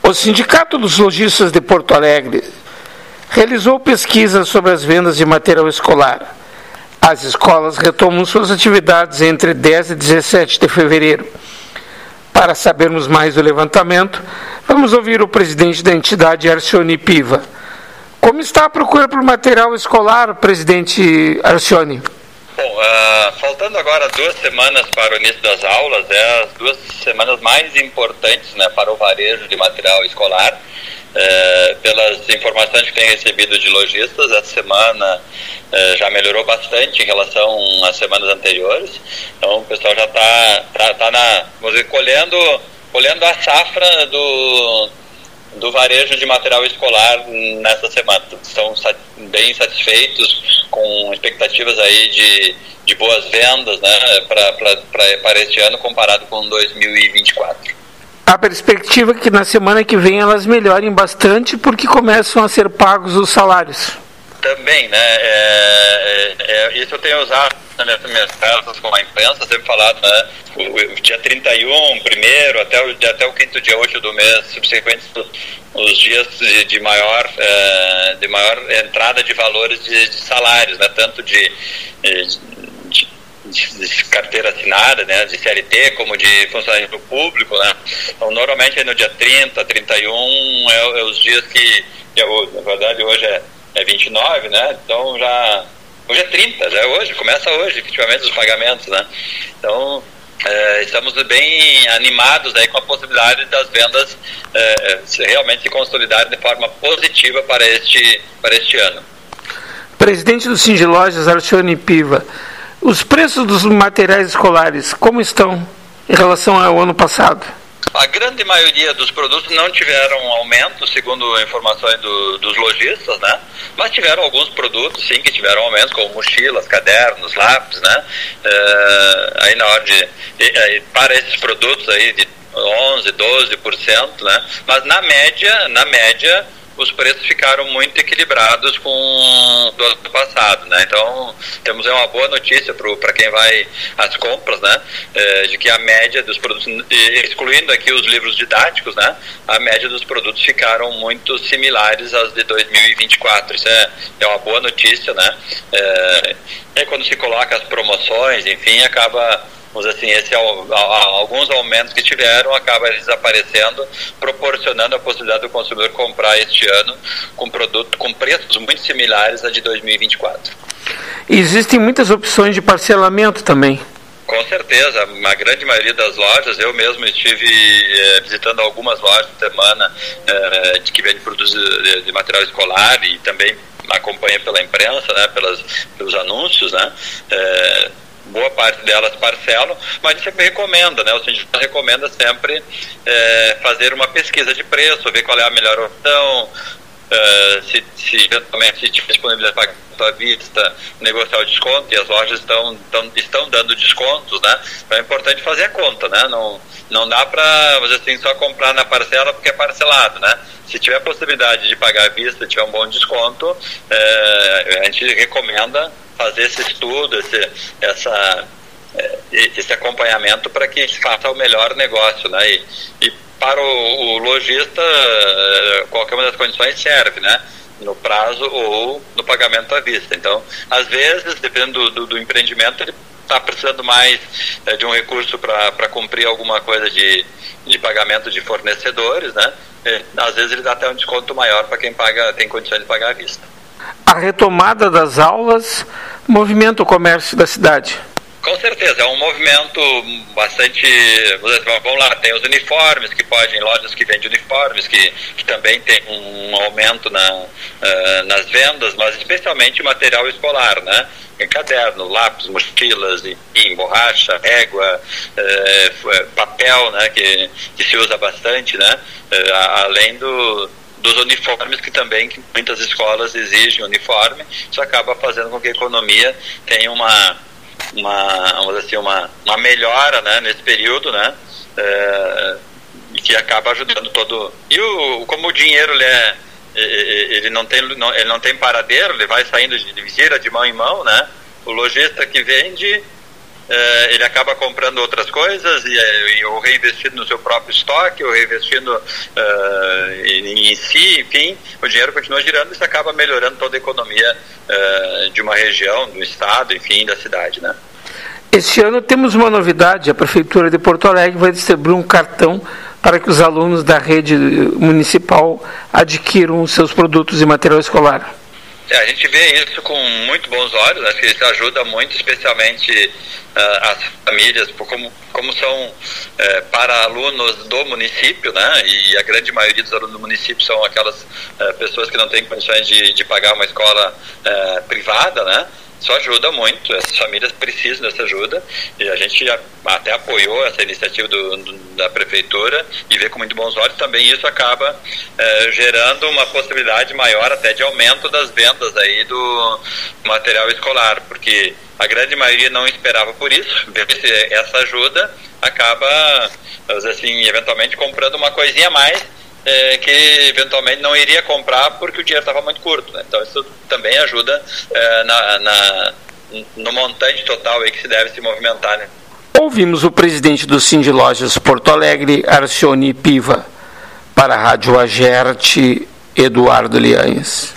O Sindicato dos Lojistas de Porto Alegre realizou pesquisa sobre as vendas de material escolar. As escolas retomam suas atividades entre 10 e 17 de fevereiro. Para sabermos mais do levantamento, vamos ouvir o presidente da entidade, Arcione Piva. Como está a procura por material escolar, presidente Arcione? Bom, faltando agora 2 semanas para o início das aulas, as 2 semanas mais importantes, né, para o varejo de material escolar. Pelas informações que tem recebido de lojistas, essa semana já melhorou bastante em relação às semanas anteriores. Então o pessoal já está vamos dizer, colhendo a safra do varejo de material escolar nessa semana. Estão bem satisfeitos, com expectativas aí de boas vendas, né, para este ano comparado com 2024. A perspectiva é que na semana que vem elas melhorem bastante porque começam a ser pagos os salários. Também, né? Isso eu tenho usado nas minhas conversas com a imprensa, sempre falado, né? O dia 31, primeiro, até o quinto dia útil do mês subsequente, os dias de maior entrada de valores de salários, né? Tanto de carteira assinada, né, de CLT, como de funcionário público, né? Então, normalmente no dia 30, 31 é os dias que na verdade hoje é 29, né? Então hoje é 30, já é hoje, começa hoje, efetivamente, os pagamentos, né? Então, estamos bem animados aí com a possibilidade das vendas realmente se consolidarem de forma positiva para este ano. Presidente do Sindilojas, Arcione Piva, os preços dos materiais escolares, como estão em relação ao ano passado? A grande maioria dos produtos não tiveram aumento, segundo informações dos lojistas, né? Mas tiveram alguns produtos, sim, que tiveram aumento, como mochilas, cadernos, lápis, né? Aí na hora para esses produtos aí de 11%, 12%, né? Mas na média, os preços ficaram muito equilibrados com o ano passado, né? Então, temos uma boa notícia para quem vai às compras, né? De que a média dos produtos, excluindo aqui os livros didáticos, né? A média dos produtos ficaram muito similares às de 2024. Isso é uma boa notícia, né? E aí, quando se coloca as promoções, enfim, acaba... assim, alguns aumentos que tiveram acabam desaparecendo, proporcionando a possibilidade do consumidor comprar este ano com produto com preços muito similares a de 2024. Existem muitas opções de parcelamento também. Com certeza, a grande maioria das lojas, eu mesmo estive visitando algumas lojas essa semana que vendem produtos de material escolar e também acompanhei pela imprensa, né, pelos anúncios, né, boa parte delas parcelam, mas sempre recomenda, né? O sindicato recomenda sempre fazer uma pesquisa de preço, ver qual é a melhor opção, se eventualmente se tiver disponibilidade para pagamento à vista, negociar o desconto, e as lojas estão dando descontos, né? Então é importante fazer a conta, né? Não dá para, assim, só comprar na parcela porque é parcelado, né? Se tiver a possibilidade de pagar à vista, tiver um bom desconto, a gente recomenda fazer esse estudo, esse acompanhamento para que se faça o melhor negócio, né? E para o lojista, qualquer uma das condições serve, né? No prazo ou no pagamento à vista. Então, às vezes, dependendo do empreendimento, ele está precisando mais de um recurso para cumprir alguma coisa de pagamento de fornecedores, né? Às vezes ele dá até um desconto maior para quem tem condições de pagar à vista. A retomada das aulas movimenta o comércio da cidade. Com certeza, é um movimento bastante... Vamos lá, tem os uniformes que podem, lojas que vendem uniformes, que também tem um aumento nas vendas, mas especialmente material escolar, né? Caderno, lápis, mochilas, enfim, borracha, régua, papel, né? Que se usa bastante, né? Além dos uniformes que muitas escolas exigem uniforme. Isso acaba fazendo com que a economia tenha uma melhora, né, nesse período, né, e que acaba ajudando todo. E como o dinheiro ele não tem paradeiro, ele vai saindo gira de mão em mão, né? O lojista que vende ele acaba comprando outras coisas ou reinvestindo no seu próprio estoque, ou reinvestindo em si, enfim, o dinheiro continua girando e isso acaba melhorando toda a economia de uma região, do estado, enfim, da cidade, né? Este ano temos uma novidade: a Prefeitura de Porto Alegre vai distribuir um cartão para que os alunos da rede municipal adquiram os seus produtos e material escolar. A gente vê isso com muito bons olhos, acho que isso ajuda muito, especialmente as famílias, como são para alunos do município, né? E a grande maioria dos alunos do município são aquelas pessoas que não têm condições de pagar uma escola privada, né? Isso ajuda muito, essas famílias precisam dessa ajuda e a gente até apoiou essa iniciativa da Prefeitura e vê com muito bons olhos. Também isso acaba gerando uma possibilidade maior até de aumento das vendas aí do material escolar, porque a grande maioria não esperava por isso, vê essa ajuda, acaba, assim, eventualmente comprando uma coisinha a mais que eventualmente não iria comprar porque o dinheiro estava muito curto, né? Então isso também ajuda no montante total aí que se deve se movimentar, né? Ouvimos o presidente do Cindy Lojas Porto Alegre, Arcione Piva. Para a Rádio Agerte, Eduardo Lianes.